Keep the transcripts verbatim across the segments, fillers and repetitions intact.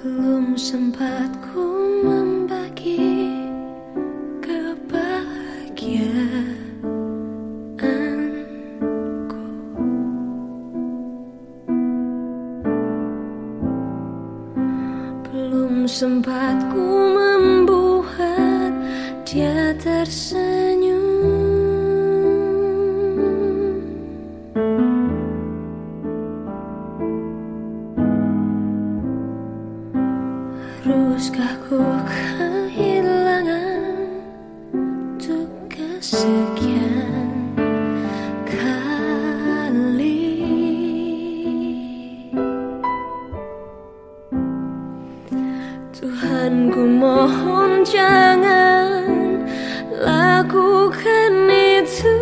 Belum sempat ku membagi kebahagiaanku. Belum sempat ku membuat dia tersenyum. Haruskah ku kehilangan untuk kesekian kali? Tuhan, ku mohon jangan lakukan itu.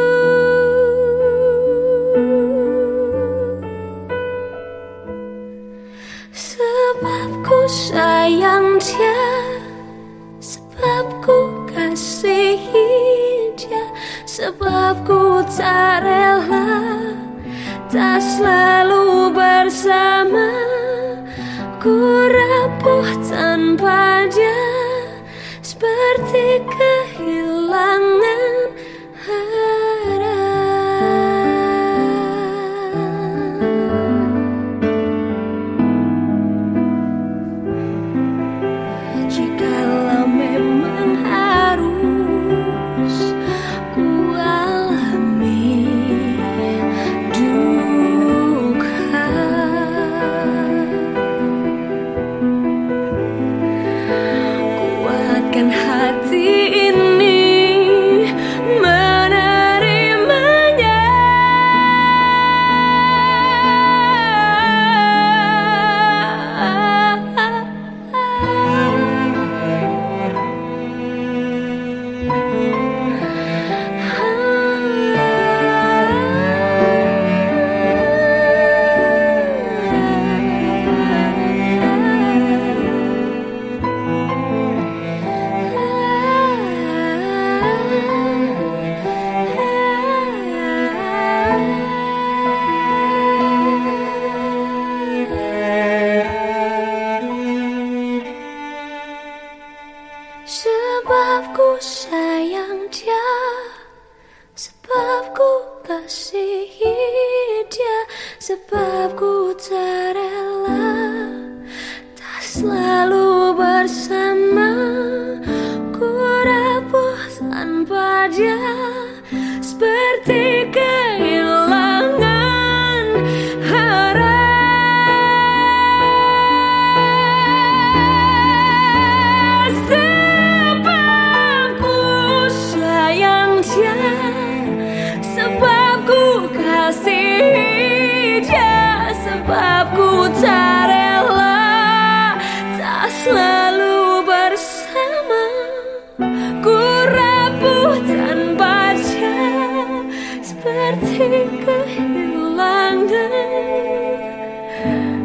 Sebab ku sayang dia, sebab ku kasihi dia, sebab ku tak rela tak selalu bersama. Ku rapuh tanpa dia, seperti kehilangan arah. Jikalau memang harus ku alami duka, kuatkan hati ini menerimanya. Sebab ku sayang dia, sebab ku kasihi dia, sebab ku tak rela tak selalu bersama. Ku rapuh tanpa dia, seperti kehilangan arah. Sebab ku kasihi dia, sebab ku tak rela tak selalu bersama. Ku rapuh tanpa dia, seperti kehilangan